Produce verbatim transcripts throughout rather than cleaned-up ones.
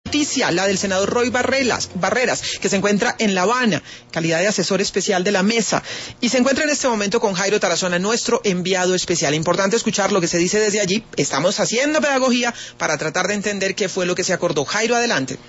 Noticia, la del senador Roy Barreras, Barreras, que se encuentra en La Habana, calidad de asesor especial de la mesa, y se encuentra en este momento con Jairo Tarazona, nuestro enviado especial. Importante escuchar lo que se dice desde allí. Estamos haciendo pedagogía para tratar de entender qué fue lo que se acordó. Jairo, adelante.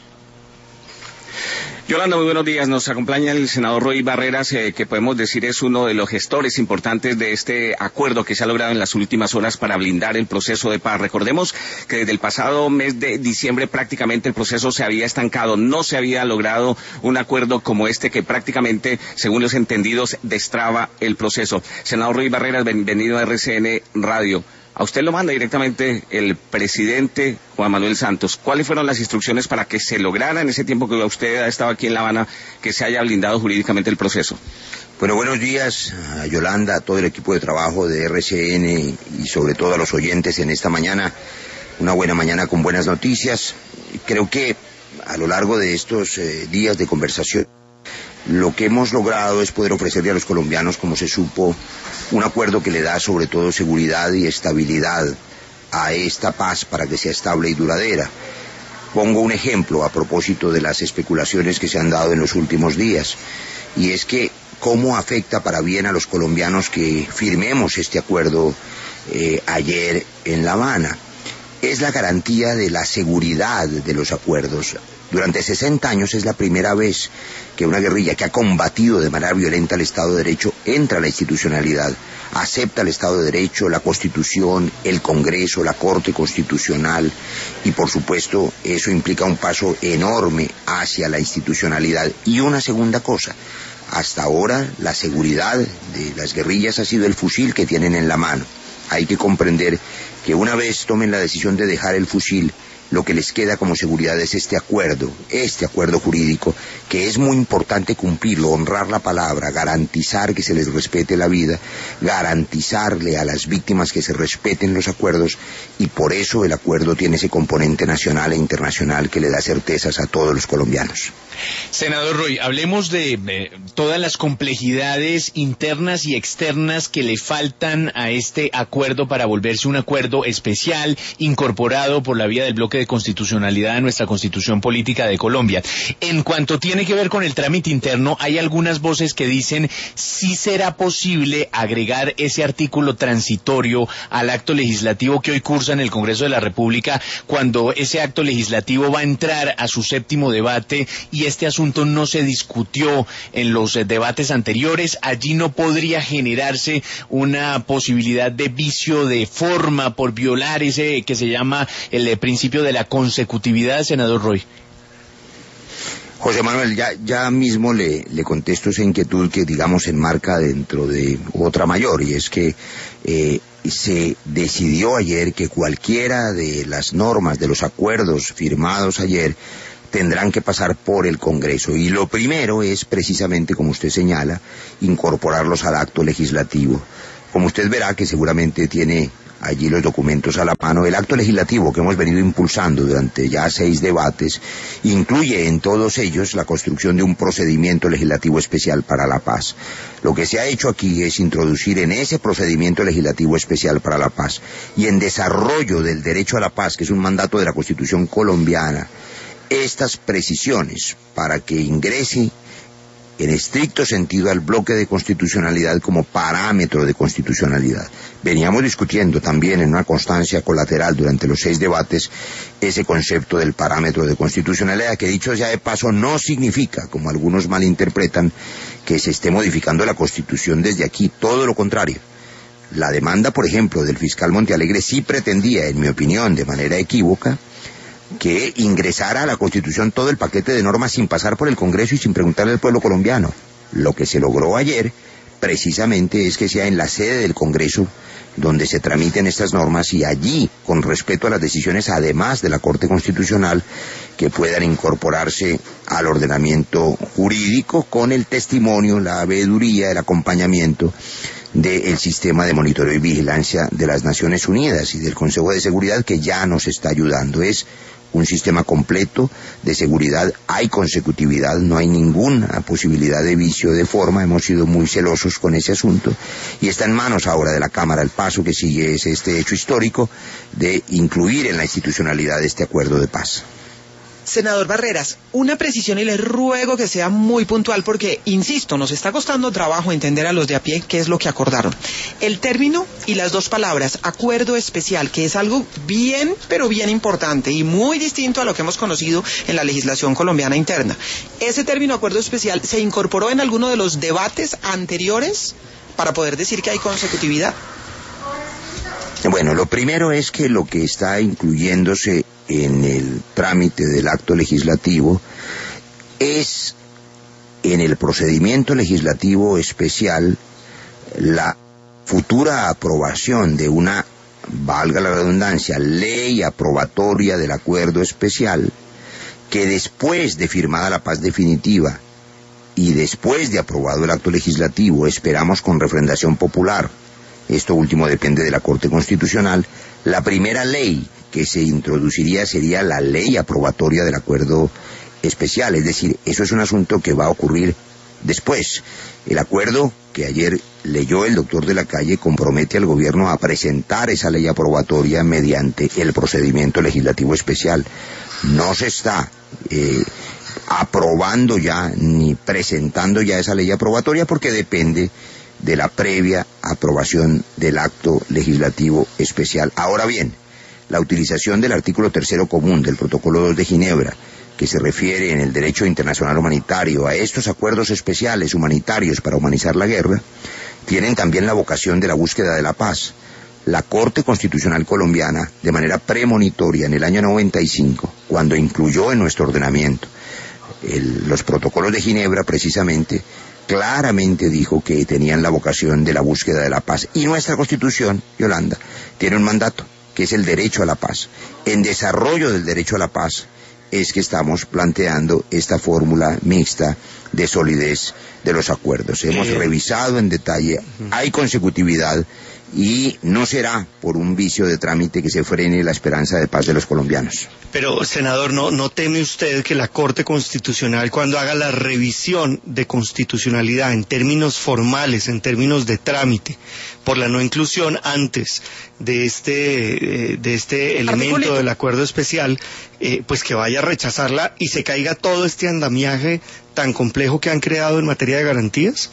Yolanda, muy buenos días. Nos acompaña el senador Roy Barreras, eh, que podemos decir es uno de los gestores importantes de este acuerdo que se ha logrado en las últimas horas para blindar el proceso de paz. Recordemos que desde el pasado mes de diciembre prácticamente el proceso se había estancado, no se había logrado un acuerdo como este que prácticamente, según los entendidos, destraba el proceso. Senador Roy Barreras, bienvenido a R C N Radio. A usted lo manda directamente el presidente Juan Manuel Santos. ¿Cuáles fueron las instrucciones para que se lograra en ese tiempo que usted ha estado aquí en La Habana, que se haya blindado jurídicamente el proceso? Bueno, buenos días a Yolanda, a todo el equipo de trabajo de R C N y sobre todo a los oyentes en esta mañana. Una buena mañana con buenas noticias. Creo que a lo largo de estos eh, días de conversación, lo que hemos logrado es poder ofrecerle a los colombianos, como se supo, un acuerdo que le da sobre todo seguridad y estabilidad a esta paz para que sea estable y duradera. Pongo un ejemplo a propósito de las especulaciones que se han dado en los últimos días, y es que cómo afecta para bien a los colombianos que firmemos este acuerdo eh, ayer en La Habana. Es la garantía de la seguridad de los acuerdos. Durante sesenta años es la primera vez que una guerrilla que ha combatido de manera violenta el Estado de Derecho entra a la institucionalidad, acepta el Estado de Derecho, la Constitución, el Congreso, la Corte Constitucional, y por supuesto eso implica un paso enorme hacia la institucionalidad. Y una segunda cosa, hasta ahora la seguridad de las guerrillas ha sido el fusil que tienen en la mano. Hay que comprender que una vez tomen la decisión de dejar el fusil, lo que les queda como seguridad es este acuerdo, este acuerdo jurídico, que es muy importante cumplirlo, honrar la palabra, garantizar que se les respete la vida, garantizarle a las víctimas que se respeten los acuerdos, y por eso el acuerdo tiene ese componente nacional e internacional que le da certezas a todos los colombianos. Senador Roy, hablemos de eh, todas las complejidades internas y externas que le faltan a este acuerdo para volverse un acuerdo especial, incorporado por la vía del bloque de constitucionalidad a nuestra Constitución Política de Colombia. En cuanto tiene que ver con el trámite interno, hay algunas voces que dicen si será posible agregar ese artículo transitorio al acto legislativo que hoy cursa en el Congreso de la República, cuando ese acto legislativo va a entrar a su séptimo debate y este asunto no se discutió en los debates anteriores. Allí no podría generarse una posibilidad de vicio de forma por violar ese que se llama el principio de la consecutividad, senador Roy. José Manuel, ya, ya mismo le, le contesto esa inquietud que, digamos, se enmarca dentro de otra mayor, y es que eh, se decidió ayer que cualquiera de las normas, de los acuerdos firmados ayer, tendrán que pasar por el Congreso, y lo primero es precisamente, como usted señala, incorporarlos al acto legislativo. Como usted verá, que seguramente tiene allí los documentos a la mano, el acto legislativo que hemos venido impulsando durante ya seis debates incluye en todos ellos la construcción de un procedimiento legislativo especial para la paz. Lo que se ha hecho aquí es introducir en ese procedimiento legislativo especial para la paz y en desarrollo del derecho a la paz, que es un mandato de la Constitución colombiana, estas precisiones para que ingrese en estricto sentido al bloque de constitucionalidad como parámetro de constitucionalidad. Veníamos discutiendo también en una constancia colateral durante los seis debates ese concepto del parámetro de constitucionalidad, que dicho sea de paso no significa, como algunos malinterpretan, que se esté modificando la Constitución desde aquí, todo lo contrario. La demanda, por ejemplo, del fiscal Montealegre sí pretendía, en mi opinión, de manera equívoca, que ingresara a la Constitución todo el paquete de normas sin pasar por el Congreso y sin preguntarle al pueblo colombiano. Lo que se logró ayer, precisamente, es que sea en la sede del Congreso donde se tramiten estas normas, y allí, con respeto a las decisiones, además de la Corte Constitucional, que puedan incorporarse al ordenamiento jurídico con el testimonio, la veeduría, el acompañamiento del sistema de monitoreo y vigilancia de las Naciones Unidas y del Consejo de Seguridad, que ya nos está ayudando. Es un sistema completo de seguridad, hay consecutividad, no hay ninguna posibilidad de vicio de forma, hemos sido muy celosos con ese asunto, y está en manos ahora de la Cámara. El paso que sigue es este hecho histórico de incluir en la institucionalidad este acuerdo de paz. Senador Barreras, una precisión y le ruego que sea muy puntual porque, insisto, nos está costando trabajo entender a los de a pie qué es lo que acordaron. El término y las dos palabras, acuerdo especial, que es algo bien, pero bien importante y muy distinto a lo que hemos conocido en la legislación colombiana interna. ¿Ese término acuerdo especial se incorporó en alguno de los debates anteriores para poder decir que hay consecutividad? Bueno, lo primero es que lo que está incluyéndose en el trámite del acto legislativo es, en el procedimiento legislativo especial, la futura aprobación de una, valga la redundancia, ley aprobatoria del acuerdo especial, que después de firmada la paz definitiva y después de aprobado el acto legislativo, esperamos con refrendación popular, esto último depende de la Corte Constitucional, la primera ley que se introduciría sería la ley aprobatoria del acuerdo especial, es decir, eso es un asunto que va a ocurrir después. El acuerdo que ayer leyó el doctor de la Calle compromete al gobierno a presentar esa ley aprobatoria mediante el procedimiento legislativo especial. No se está eh, aprobando ya ni presentando ya esa ley aprobatoria porque depende de la previa aprobación del acto legislativo especial. Ahora bien, la utilización del artículo tercero común del Protocolo dos de Ginebra, que se refiere en el derecho internacional humanitario a estos acuerdos especiales humanitarios para humanizar la guerra, tienen también la vocación de la búsqueda de la paz. La Corte Constitucional colombiana, de manera premonitoria en el año noventa y cinco, cuando incluyó en nuestro ordenamiento el, los protocolos de Ginebra, precisamente, claramente dijo que tenían la vocación de la búsqueda de la paz. Y nuestra Constitución, Yolanda, tiene un mandato, que es el derecho a la paz. En desarrollo del derecho a la paz es que estamos planteando esta fórmula mixta de solidez de los acuerdos. Hemos eh... revisado en detalle, hay consecutividad y no será por un vicio de trámite que se frene la esperanza de paz de los colombianos. Pero, senador, ¿no, no teme usted que la Corte Constitucional, cuando haga la revisión de constitucionalidad en términos formales, en términos de trámite, por la no inclusión antes de este, de este elemento del acuerdo especial, eh, pues que vaya a rechazarla y se caiga todo este andamiaje tan complejo que han creado en materia de garantías?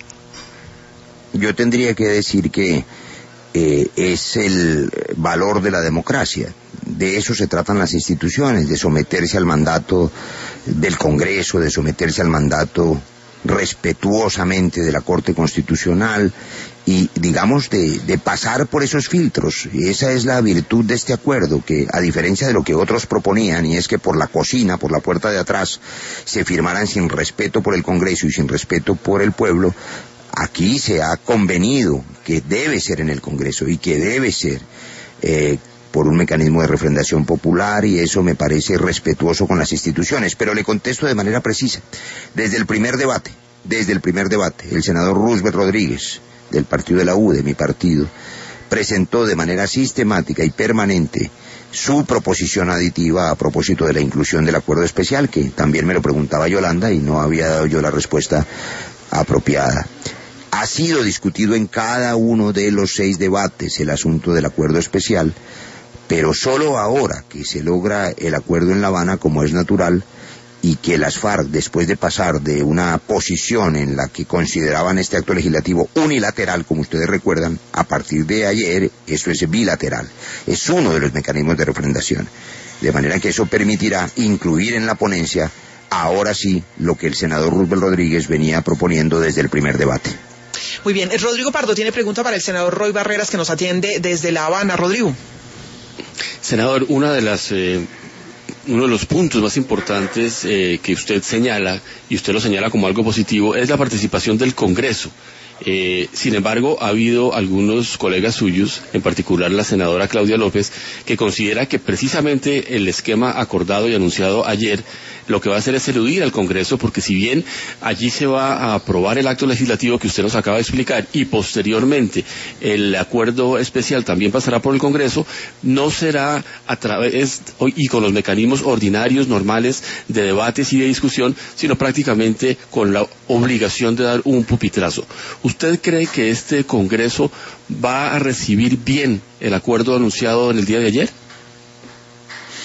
Yo tendría que decir que Eh, es el valor de la democracia. De eso se tratan las instituciones, de someterse al mandato del Congreso, de someterse al mandato respetuosamente de la Corte Constitucional y, digamos, de, de pasar por esos filtros. Y esa es la virtud de este acuerdo, que a diferencia de lo que otros proponían, y es que por la cocina, por la puerta de atrás, se firmaran sin respeto por el Congreso y sin respeto por el pueblo, aquí se ha convenido que debe ser en el Congreso y que debe ser eh, por un mecanismo de refrendación popular, y eso me parece respetuoso con las instituciones. Pero le contesto de manera precisa. Desde el primer debate, desde el primer debate, el senador Roosevelt Rodríguez, del partido de la U, de mi partido, presentó de manera sistemática y permanente su proposición aditiva a propósito de la inclusión del acuerdo especial, que también me lo preguntaba Yolanda y no había dado yo la respuesta apropiada. Ha sido discutido en cada uno de los seis debates el asunto del acuerdo especial, pero solo ahora que se logra el acuerdo en La Habana, como es natural, y que las FARC, después de pasar de una posición en la que consideraban este acto legislativo unilateral, como ustedes recuerdan, a partir de ayer, eso es bilateral. Es uno de los mecanismos de refrendación. De manera que eso permitirá incluir en la ponencia, ahora sí, lo que el senador Roosevelt Rodríguez venía proponiendo desde el primer debate. Muy bien, Rodrigo Pardo tiene pregunta para el senador Roy Barreras, que nos atiende desde La Habana. Rodrigo. Senador, una de las, eh, uno de los puntos más importantes eh, que usted señala, y usted lo señala como algo positivo, es la participación del Congreso. Eh, sin embargo, ha habido algunos colegas suyos, en particular la senadora Claudia López, que considera que precisamente el esquema acordado y anunciado ayer lo que va a hacer es eludir al Congreso, porque si bien allí se va a aprobar el acto legislativo que usted nos acaba de explicar y posteriormente el acuerdo especial también pasará por el Congreso, no será a través y con los mecanismos ordinarios, normales de debates y de discusión, sino prácticamente con la obligación de dar un pupitrazo. ¿Usted cree que este Congreso va a recibir bien el acuerdo anunciado en el día de ayer?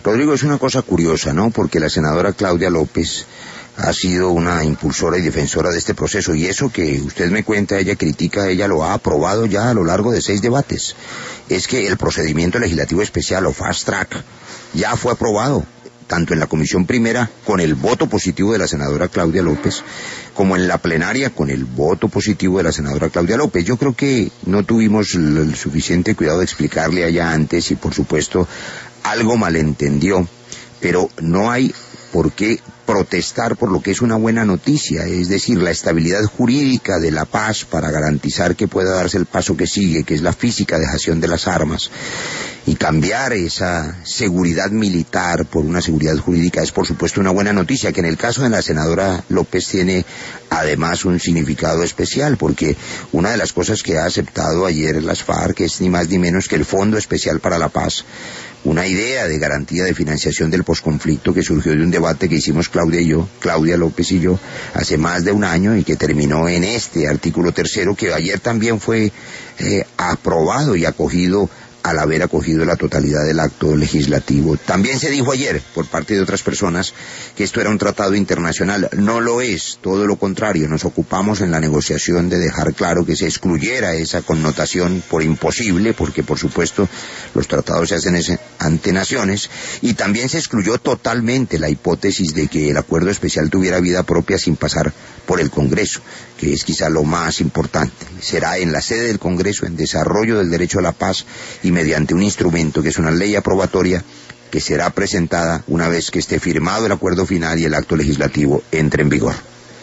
Rodrigo, es una cosa curiosa, ¿no? Porque la senadora Claudia López ha sido una impulsora y defensora de este proceso, y eso que usted me cuenta, ella critica, ella lo ha aprobado ya a lo largo de seis debates. Es que el procedimiento legislativo especial o fast track ya fue aprobado, tanto en la comisión primera con el voto positivo de la senadora Claudia López, como en la plenaria con el voto positivo de la senadora Claudia López. Yo creo que no tuvimos el, el suficiente cuidado de explicarle allá antes, y por supuesto algo malentendió, pero no hay por qué protestar por lo que es una buena noticia, es decir, la estabilidad jurídica de la paz para garantizar que pueda darse el paso que sigue, que es la física dejación de las armas, y cambiar esa seguridad militar por una seguridad jurídica es por supuesto una buena noticia, que en el caso de la senadora López tiene además un significado especial, porque una de las cosas que ha aceptado ayer las FARC es ni más ni menos que el Fondo Especial para la Paz, una idea de garantía de financiación del posconflicto que surgió de un debate que hicimos Claudia y yo, Claudia López y yo, hace más de un año, y que terminó en este artículo tercero, que ayer también fue eh, aprobado y acogido al haber acogido la totalidad del acto legislativo. También se dijo ayer, por parte de otras personas, que esto era un tratado internacional. No lo es, todo lo contrario. Nos ocupamos en la negociación de dejar claro que se excluyera esa connotación por imposible, porque por supuesto los tratados se hacen ante naciones, y también se excluyó totalmente la hipótesis de que el acuerdo especial tuviera vida propia sin pasar por el Congreso, que es quizá lo más importante. Será en la sede del Congreso, en desarrollo del derecho a la paz, y mediante un instrumento que es una ley aprobatoria que será presentada una vez que esté firmado el acuerdo final y el acto legislativo entre en vigor.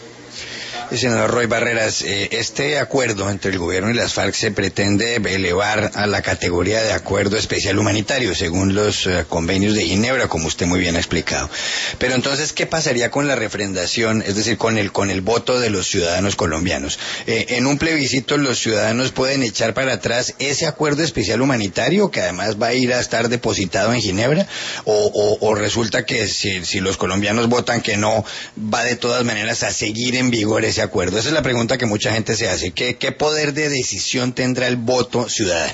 Senador Roy Barreras, eh, este acuerdo entre el gobierno y las FARC se pretende elevar a la categoría de acuerdo especial humanitario, según los eh, convenios de Ginebra, como usted muy bien ha explicado. Pero entonces, ¿qué pasaría con la refrendación, es decir, con el con el voto de los ciudadanos colombianos? Eh, en un plebiscito los ciudadanos pueden echar para atrás ese acuerdo especial humanitario, que además va a ir a estar depositado en Ginebra, o, o, o resulta que si, si los colombianos votan que no, va de todas maneras a seguir en vigor ese acuerdo. Esa es la pregunta que mucha gente se hace. ¿Qué, qué poder de decisión tendrá el voto ciudadano?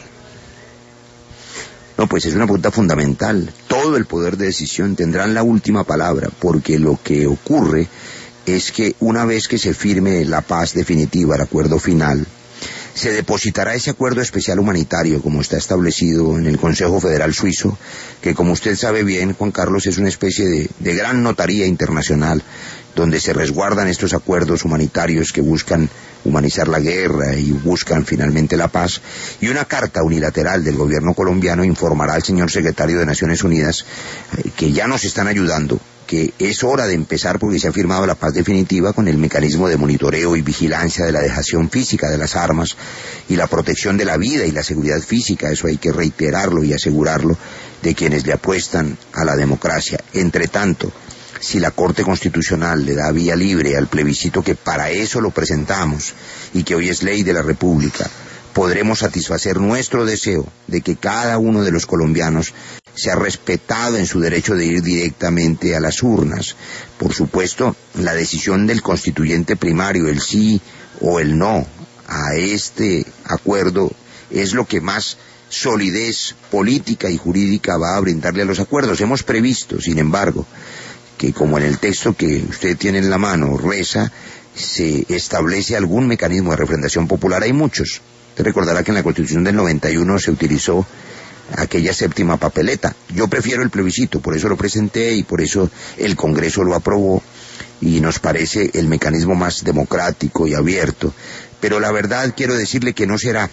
No, pues es una pregunta fundamental. Todo el poder de decisión tendrán la última palabra, porque lo que ocurre es que una vez que se firme la paz definitiva, el acuerdo final, se depositará ese acuerdo especial humanitario, como está establecido en el Consejo Federal Suizo, que como usted sabe bien, Juan Carlos, es una especie de, de gran notaría internacional, donde se resguardan estos acuerdos humanitarios que buscan humanizar la guerra y buscan finalmente la paz, y una carta unilateral del gobierno colombiano informará al señor secretario de Naciones Unidas eh, que ya nos están ayudando, que es hora de empezar porque se ha firmado la paz definitiva con el mecanismo de monitoreo y vigilancia de la dejación física de las armas y la protección de la vida y la seguridad física, eso hay que reiterarlo y asegurarlo, de quienes le apuestan a la democracia. Entre tanto, si la Corte Constitucional le da vía libre al plebiscito, que para eso lo presentamos y que hoy es ley de la República, podremos satisfacer nuestro deseo de que cada uno de los colombianos sea respetado en su derecho de ir directamente a las urnas. Por supuesto, la decisión del constituyente primario, el sí o el no a este acuerdo, es lo que más solidez política y jurídica va a brindarle a los acuerdos. Hemos previsto, sin embargo, que como en el texto que usted tiene en la mano reza, se establece algún mecanismo de refrendación popular. Hay muchos. Usted recordará que en la Constitución del noventa y uno se utilizó aquella séptima papeleta. Yo prefiero el plebiscito, por eso lo presenté y por eso el Congreso lo aprobó, y nos parece el mecanismo más democrático y abierto. Pero la verdad quiero decirle que no será,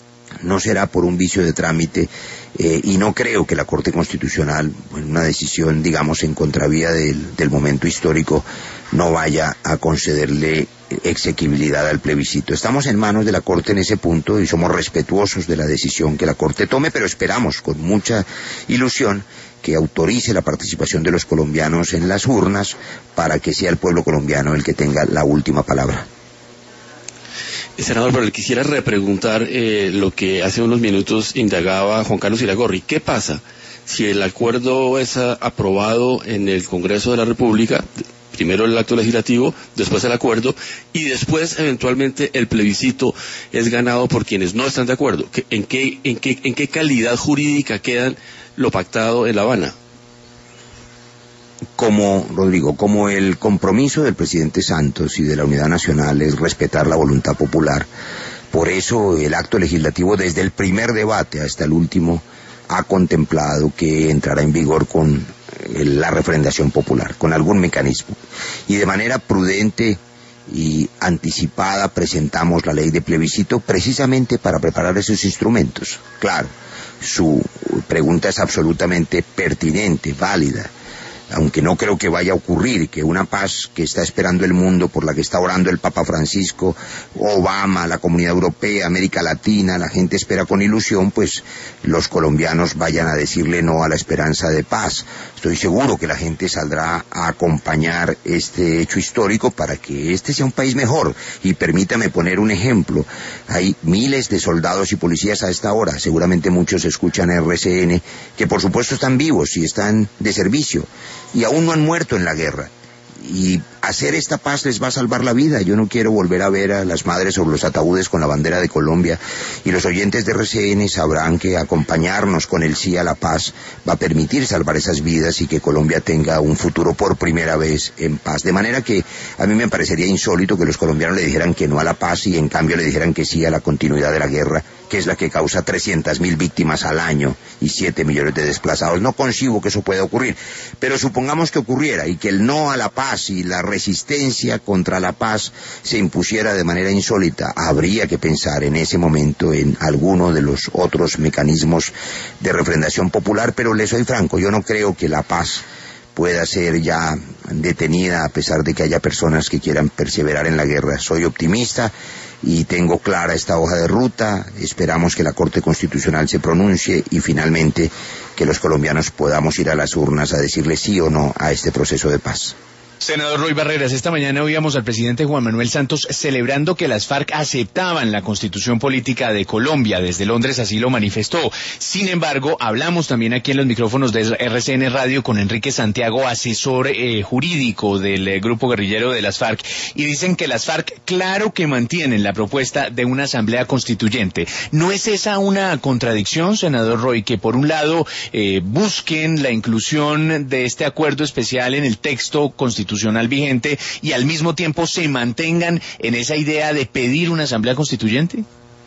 no será por un vicio de trámite, eh, y no creo que la Corte Constitucional, en una decisión, digamos, en contravía del, del momento histórico, no vaya a concederle exequibilidad al plebiscito. Estamos en manos de la Corte en ese punto y somos respetuosos de la decisión que la Corte tome, pero esperamos con mucha ilusión que autorice la participación de los colombianos en las urnas para que sea el pueblo colombiano el que tenga la última palabra. Senador, pero le quisiera repreguntar eh, lo que hace unos minutos indagaba Juan Carlos Iragorri. ¿Qué pasa si el acuerdo es a, aprobado en el Congreso de la República? Primero el acto legislativo, después el acuerdo, y después eventualmente el plebiscito es ganado por quienes no están de acuerdo. ¿En qué, en qué, en qué calidad jurídica quedan lo pactado en La Habana? como, Rodrigo, como el compromiso del presidente Santos y de la Unidad Nacional es respetar la voluntad popular, por eso el acto legislativo desde el primer debate hasta el último ha contemplado que entrará en vigor con la refrendación popular, con algún mecanismo. Y de manera prudente y anticipada presentamos la ley de plebiscito precisamente para preparar esos instrumentos. Claro, su pregunta es absolutamente pertinente, válida, aunque no creo que vaya a ocurrir, que una paz que está esperando el mundo, por la que está orando el Papa Francisco, Obama, la Comunidad Europea, América Latina, la gente espera con ilusión, pues los colombianos vayan a decirle no a la esperanza de paz. Estoy seguro que la gente saldrá a acompañar este hecho histórico para que este sea un país mejor. Y permítame poner un ejemplo. Hay miles de soldados y policías a esta hora, seguramente muchos escuchan R C N, que por supuesto están vivos y están de servicio, y aún no han muerto en la guerra. Y hacer esta paz les va a salvar la vida. Yo no quiero volver a ver a las madres sobre los ataúdes con la bandera de Colombia, y los oyentes de R C N sabrán que acompañarnos con el sí a la paz va a permitir salvar esas vidas y que Colombia tenga un futuro por primera vez en paz. De manera que a mí me parecería insólito que los colombianos le dijeran que no a la paz y en cambio le dijeran que sí a la continuidad de la guerra, que es la que causa trescientas mil víctimas al año y siete millones de desplazados. No concibo que eso pueda ocurrir, pero supongamos que ocurriera y que el no a la paz y la resistencia contra la paz se impusiera de manera insólita. Habría que pensar en ese momento en alguno de los otros mecanismos de refrendación popular, pero le soy franco, yo no creo que la paz pueda ser ya detenida a pesar de que haya personas que quieran perseverar en la guerra. Soy optimista y tengo clara esta hoja de ruta. Esperamos que la Corte Constitucional se pronuncie y finalmente que los colombianos podamos ir a las urnas a decirle sí o no a este proceso de paz. Senador Roy Barreras, esta mañana oíamos al presidente Juan Manuel Santos celebrando que las FARC aceptaban la constitución política de Colombia. Desde Londres así lo manifestó. Sin embargo, hablamos también aquí en los micrófonos de R C N Radio con Enrique Santiago, asesor eh, jurídico del eh, grupo guerrillero de las FARC, y dicen que las FARC, claro que mantienen la propuesta de una asamblea constituyente. ¿No es esa una contradicción, senador Roy, que por un lado eh, busquen la inclusión de este acuerdo especial en el texto constitucional vigente y al mismo tiempo se mantengan en esa idea de pedir una asamblea constituyente?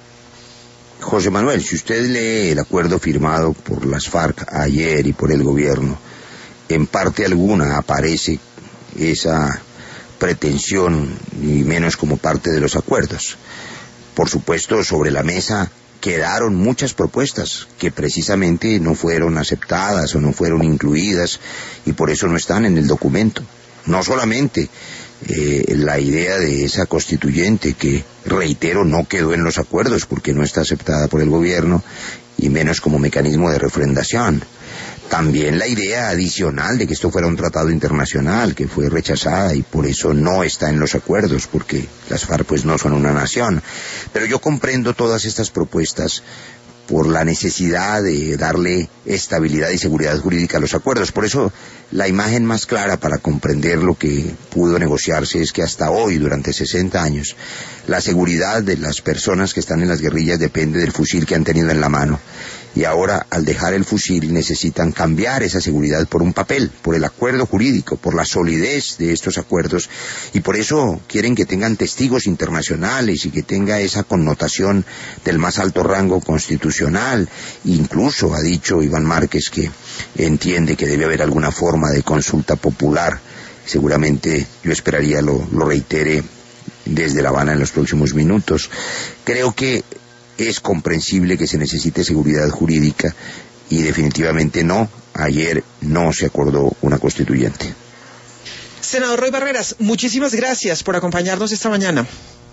José Manuel, si usted lee el acuerdo firmado por las FARC ayer y por el gobierno, en parte alguna aparece esa pretensión, y menos como parte de los acuerdos. Por supuesto, sobre la mesa quedaron muchas propuestas que precisamente no fueron aceptadas o no fueron incluidas y por eso no están en el documento. No solamente eh, la idea de esa constituyente que, reitero, no quedó en los acuerdos porque no está aceptada por el gobierno y menos como mecanismo de refrendación. También la idea adicional de que esto fuera un tratado internacional que fue rechazada y por eso no está en los acuerdos porque las FARC pues no son una nación. Pero yo comprendo todas estas propuestas por la necesidad de darle estabilidad y seguridad jurídica a los acuerdos. Por eso la imagen más clara para comprender lo que pudo negociarse es que hasta hoy, durante sesenta años, la seguridad de las personas que están en las guerrillas depende del fusil que han tenido en la mano. Y ahora, al dejar el fusil, necesitan cambiar esa seguridad por un papel, por el acuerdo jurídico, por la solidez de estos acuerdos, y por eso quieren que tengan testigos internacionales y que tenga esa connotación del más alto rango constitucional. Incluso ha dicho Iván Márquez que entiende que debe haber alguna forma de consulta popular. Seguramente yo esperaría lo, lo reitere desde La Habana en los próximos minutos. Creo que es comprensible que se necesite seguridad jurídica y definitivamente no, ayer no se acordó una constituyente. Senador Roy Barreras, muchísimas gracias por acompañarnos esta mañana.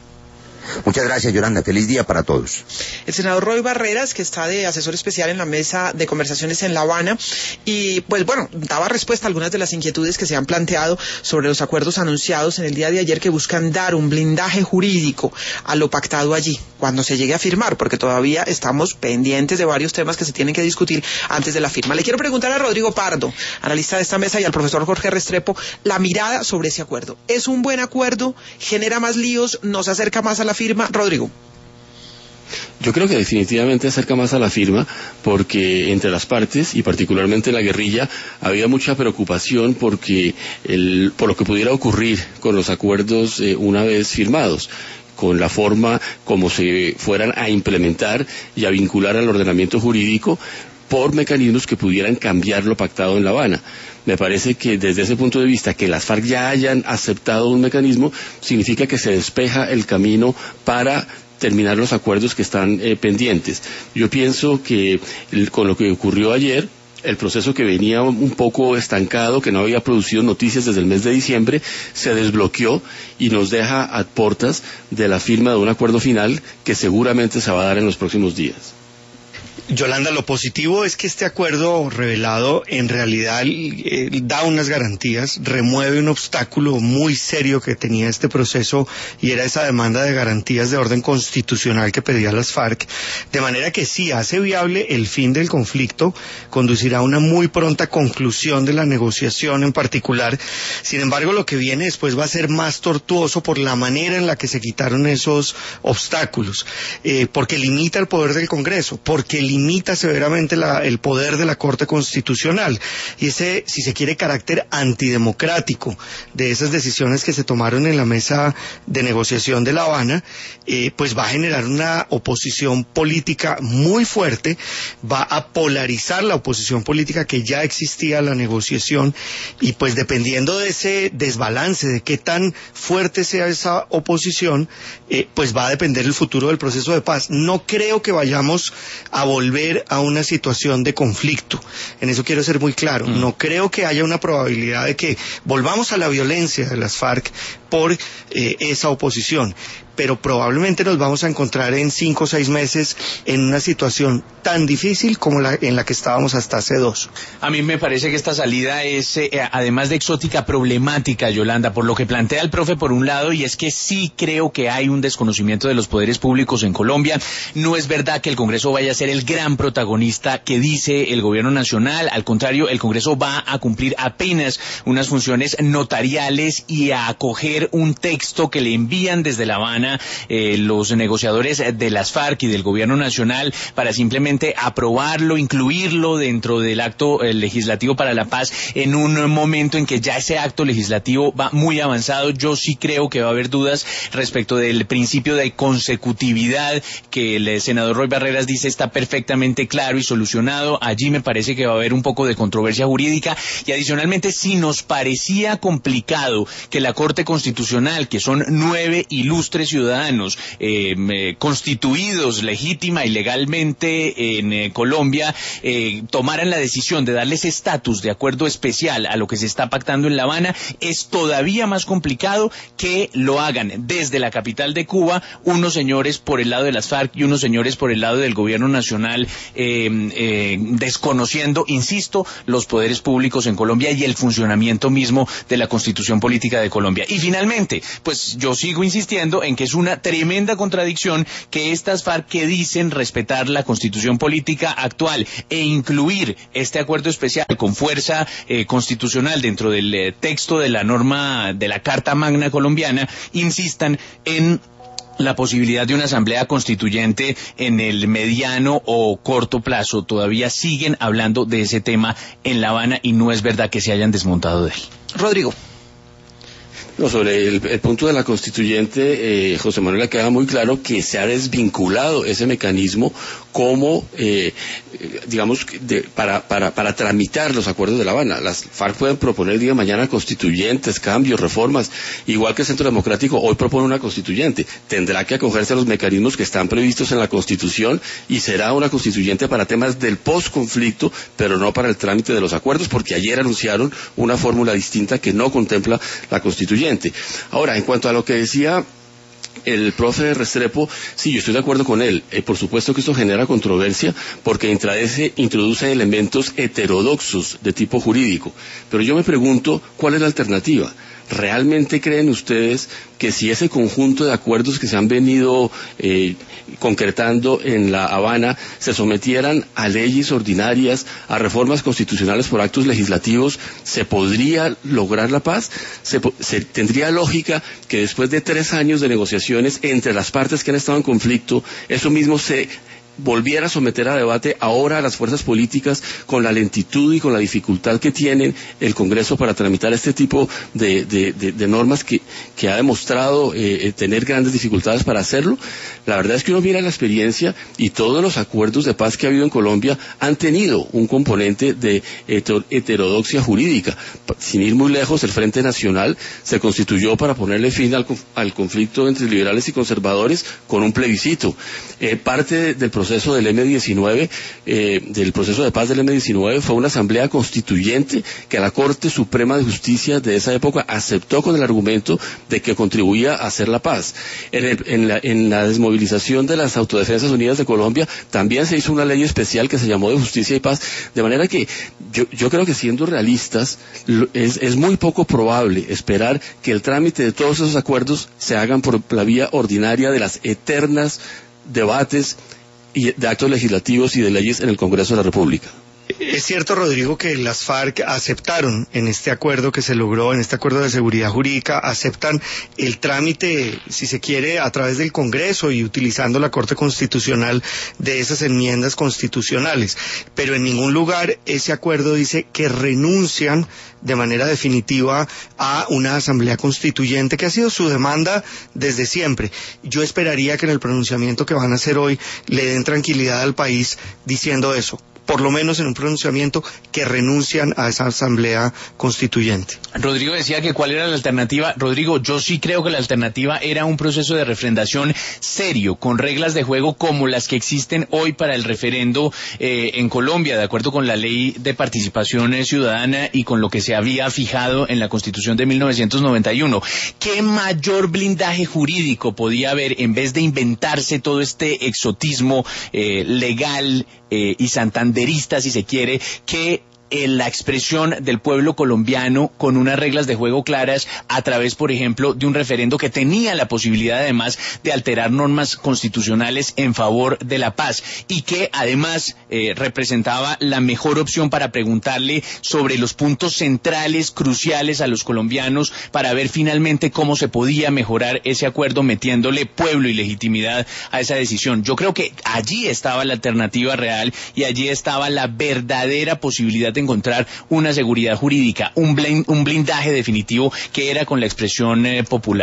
Muchas gracias, Yolanda. Feliz día para todos. El senador Roy Barreras, que está de asesor especial en la mesa de conversaciones en La Habana, y pues bueno, daba respuesta a algunas de las inquietudes que se han planteado sobre los acuerdos anunciados en el día de ayer que buscan dar un blindaje jurídico a lo pactado allí, cuando se llegue a firmar, porque todavía estamos pendientes de varios temas que se tienen que discutir antes de la firma. Le quiero preguntar a Rodrigo Pardo, analista de esta mesa, y al profesor Jorge Restrepo, la mirada sobre ese acuerdo. ¿Es un buen acuerdo? ¿Genera más líos? ¿Nos acerca más a la firma? Rodrigo. Yo creo que definitivamente acerca más a la firma, porque entre las partes, y particularmente en la guerrilla, había mucha preocupación porque el, por lo que pudiera ocurrir con los acuerdos eh, una vez firmados, con la forma como se fueran a implementar y a vincular al ordenamiento jurídico por mecanismos que pudieran cambiar lo pactado en La Habana. Me parece que desde ese punto de vista, que las FARC ya hayan aceptado un mecanismo, significa que se despeja el camino para terminar los acuerdos que están eh, pendientes. Yo pienso que el, con lo que ocurrió ayer, el proceso que venía un poco estancado, que no había producido noticias desde el mes de diciembre, se desbloqueó y nos deja a puertas de la firma de un acuerdo final que seguramente se va a dar en los próximos días. Yolanda, lo positivo es que este acuerdo revelado en realidad eh, da unas garantías, remueve un obstáculo muy serio que tenía este proceso y era esa demanda de garantías de orden constitucional que pedía las FARC, de manera que sí hace viable el fin del conflicto, conducirá a una muy pronta conclusión de la negociación en particular. Sin embargo, lo que viene después va a ser más tortuoso por la manera en la que se quitaron esos obstáculos, eh, porque limita el poder del Congreso, porque limita limita severamente la, el poder de la Corte Constitucional y ese, si se quiere, carácter antidemocrático de esas decisiones que se tomaron en la mesa de negociación de La Habana, eh, pues va a generar una oposición política muy fuerte, va a polarizar la oposición política que ya existía a la negociación y pues dependiendo de ese desbalance, de qué tan fuerte sea esa oposición, eh, pues va a depender el futuro del proceso de paz. No creo que vayamos a volver a una situación de conflicto. En eso quiero ser muy claro. Mm. No creo que haya una probabilidad de que volvamos a la violencia de las FARC por eh, esa oposición. Pero probablemente nos vamos a encontrar en cinco o seis meses en una situación tan difícil como la en la que estábamos hasta hace dos. A mí me parece que esta salida es, eh, además de exótica, problemática, Yolanda, por lo que plantea el profe por un lado, y es que sí creo que hay un desconocimiento de los poderes públicos en Colombia. No es verdad que el Congreso vaya a ser el gran protagonista que dice el gobierno nacional. Al contrario, el Congreso va a cumplir apenas unas funciones notariales y a acoger un texto que le envían desde La Habana Eh, los negociadores de las FARC y del gobierno nacional para simplemente aprobarlo, incluirlo dentro del acto eh, legislativo para la paz en un momento en que ya ese acto legislativo va muy avanzado. Yo sí creo que va a haber dudas respecto del principio de consecutividad que el senador Roy Barreras dice está perfectamente claro y solucionado. Allí me parece que va a haber un poco de controversia jurídica y adicionalmente si nos parecía complicado que la Corte Constitucional, que son nueve ilustres ciudadanos eh, eh, constituidos legítima y legalmente en eh, Colombia eh, tomaran la decisión de darles estatus de acuerdo especial a lo que se está pactando en La Habana, es todavía más complicado que lo hagan desde la capital de Cuba unos señores por el lado de las FARC y unos señores por el lado del gobierno nacional eh, eh, desconociendo, insisto, los poderes públicos en Colombia y el funcionamiento mismo de la Constitución Política de Colombia. Y finalmente, pues yo sigo insistiendo en que es una tremenda contradicción que estas FARC que dicen respetar la Constitución política actual e incluir este acuerdo especial con fuerza eh, constitucional dentro del eh, texto de la norma de la Carta Magna colombiana, insistan en la posibilidad de una asamblea constituyente en el mediano o corto plazo. Todavía siguen hablando de ese tema en La Habana y no es verdad que se hayan desmontado de él. Rodrigo. No, sobre el, el punto de la constituyente, eh, José Manuel, queda muy claro que se ha desvinculado ese mecanismo como, eh, digamos, de, para, para, para tramitar los acuerdos de La Habana. Las FARC pueden proponer el día de mañana constituyentes, cambios, reformas, igual que el Centro Democrático hoy propone una constituyente. Tendrá que acogerse a los mecanismos que están previstos en la Constitución y será una constituyente para temas del post-conflicto, pero no para el trámite de los acuerdos, porque ayer anunciaron una fórmula distinta que no contempla la constituyente. Ahora, en cuanto a lo que decía el profe Restrepo, sí, yo estoy de acuerdo con él. Eh, por supuesto que esto genera controversia porque introduce, introduce elementos heterodoxos de tipo jurídico. Pero yo me pregunto, ¿cuál es la alternativa? ¿realmente creen ustedes que si ese conjunto de acuerdos que se han venido eh, concretando en La Habana se sometieran a leyes ordinarias, a reformas constitucionales por actos legislativos, se podría lograr la paz? ¿Se, se tendría lógica que después de tres años de negociaciones entre las partes que han estado en conflicto, eso mismo se volviera a someter a debate ahora a las fuerzas políticas con la lentitud y con la dificultad que tienen el Congreso para tramitar este tipo de, de, de, de normas que, que ha demostrado eh, tener grandes dificultades para hacerlo? La verdad es que uno mira la experiencia y todos los acuerdos de paz que ha habido en Colombia han tenido un componente de heterodoxia jurídica. Sin ir muy lejos, el Frente Nacional se constituyó para ponerle fin al, al conflicto entre liberales y conservadores con un plebiscito. Eh, parte de, del proceso proceso del eme diecinueve, eh, del proceso de paz del eme diecinueve, fue una asamblea constituyente que la Corte Suprema de Justicia de esa época aceptó con el argumento de que contribuía a hacer la paz. En, el, en, la, en la desmovilización de las Autodefensas Unidas de Colombia también se hizo una ley especial que se llamó de Justicia y Paz, de manera que yo, yo creo que siendo realistas es, es muy poco probable esperar que el trámite de todos esos acuerdos se hagan por la vía ordinaria de las eternas debates y de actos legislativos y de leyes en el Congreso de la República. Es cierto, Rodrigo, que las FARC aceptaron en este acuerdo que se logró, en este acuerdo de seguridad jurídica, aceptan el trámite, si se quiere, a través del Congreso y utilizando la Corte Constitucional de esas enmiendas constitucionales. Pero en ningún lugar ese acuerdo dice que renuncian de manera definitiva a una asamblea constituyente, que ha sido su demanda desde siempre. Yo esperaría que en el pronunciamiento que van a hacer hoy le den tranquilidad al país diciendo eso, por lo menos en un pronunciamiento, que renuncian a esa asamblea constituyente. Rodrigo decía que cuál era la alternativa. Rodrigo, yo sí creo que la alternativa era un proceso de refrendación serio, con reglas de juego como las que existen hoy para el referendo eh, en Colombia, de acuerdo con la ley de participación ciudadana y con lo que se había fijado en la Constitución de mil novecientos noventa y uno. ¿Qué mayor blindaje jurídico podía haber en vez de inventarse todo este exotismo eh, legal eh, y santanderista, si se quiere, que en la expresión del pueblo colombiano con unas reglas de juego claras a través, por ejemplo, de un referendo que tenía la posibilidad además de alterar normas constitucionales en favor de la paz y que además eh, representaba la mejor opción para preguntarle sobre los puntos centrales, cruciales a los colombianos para ver finalmente cómo se podía mejorar ese acuerdo metiéndole pueblo y legitimidad a esa decisión? Yo creo que allí estaba la alternativa real y allí estaba la verdadera posibilidad de encontrar una seguridad jurídica, un, blind, un blindaje definitivo que era con la expresión eh, popular.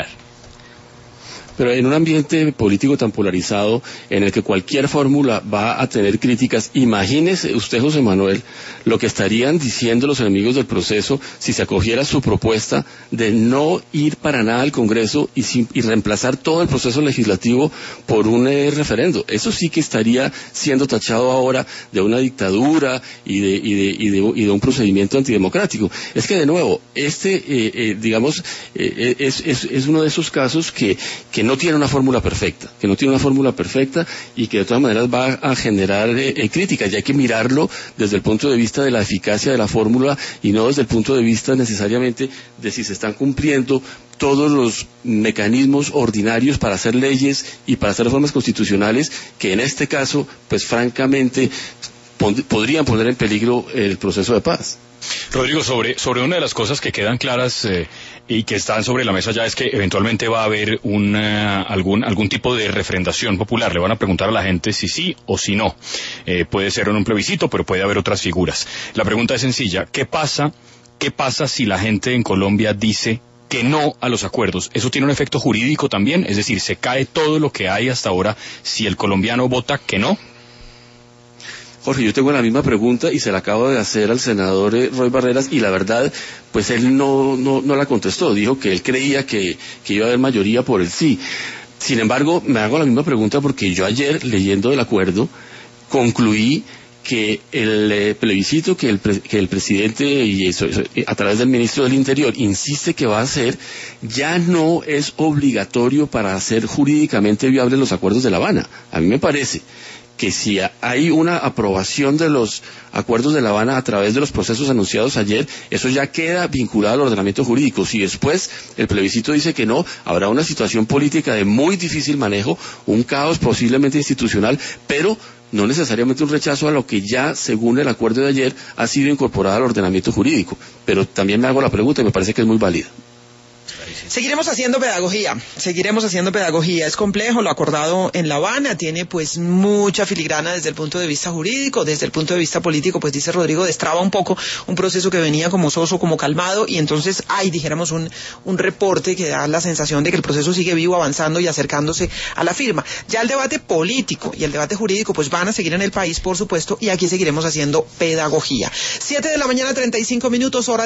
Pero en un ambiente político tan polarizado, en el que cualquier fórmula va a tener críticas, imagínese usted, José Manuel, lo que estarían diciendo los enemigos del proceso si se acogiera su propuesta de no ir para nada al Congreso y, sin, y reemplazar todo el proceso legislativo por un eh, referendo. Eso sí que estaría siendo tachado ahora de una dictadura y de, y de, y de, y de un procedimiento antidemocrático. Es que, de nuevo, este, eh, eh, digamos, eh, es, es, es uno de esos casos que, que no tiene una fórmula perfecta, que no tiene una fórmula perfecta y que de todas maneras va a generar eh, eh, críticas, y hay que mirarlo desde el punto de vista de la eficacia de la fórmula y no desde el punto de vista necesariamente de si se están cumpliendo todos los mecanismos ordinarios para hacer leyes y para hacer reformas constitucionales que en este caso, pues francamente, pon- podrían poner en peligro el proceso de paz. Rodrigo, sobre, sobre una de las cosas que quedan claras eh, y que están sobre la mesa ya es que eventualmente va a haber una, algún, algún tipo de refrendación popular. Le van a preguntar a la gente si sí o si no. Eh, puede ser en un plebiscito, pero puede haber otras figuras. La pregunta es sencilla. ¿Qué pasa, qué pasa si la gente en Colombia dice que no a los acuerdos? ¿Eso tiene un efecto jurídico también? Es decir, ¿se cae todo lo que hay hasta ahora si el colombiano vota que no? Jorge, yo tengo la misma pregunta y se la acabo de hacer al senador eh, Roy Barreras, y la verdad, pues él no, no, no la contestó. Dijo que él creía que, que iba a haber mayoría por el sí. Sin embargo, me hago la misma pregunta porque yo ayer, leyendo el acuerdo, concluí que el eh, plebiscito que el, pre- que el presidente, y eso, eso, a través del ministro del Interior, insiste que va a hacer, ya no es obligatorio para hacer jurídicamente viables los acuerdos de La Habana. A mí me parece que si hay una aprobación de los acuerdos de La Habana a través de los procesos anunciados ayer, eso ya queda vinculado al ordenamiento jurídico. Si después el plebiscito dice que no, habrá una situación política de muy difícil manejo, un caos posiblemente institucional, pero no necesariamente un rechazo a lo que ya, según el acuerdo de ayer, ha sido incorporado al ordenamiento jurídico. Pero también me hago la pregunta y me parece que es muy válida. Seguiremos haciendo pedagogía, seguiremos haciendo pedagogía. Es complejo, lo acordado en La Habana tiene pues mucha filigrana desde el punto de vista jurídico, desde el punto de vista político, pues dice Rodrigo, destraba un poco un proceso que venía como soso, como calmado, y entonces hay, dijéramos, un, un reporte que da la sensación de que el proceso sigue vivo, avanzando y acercándose a la firma. Ya el debate político y el debate jurídico pues van a seguir en el país, por supuesto, y aquí seguiremos haciendo pedagogía. Siete de la mañana, treinta y cinco minutos, hora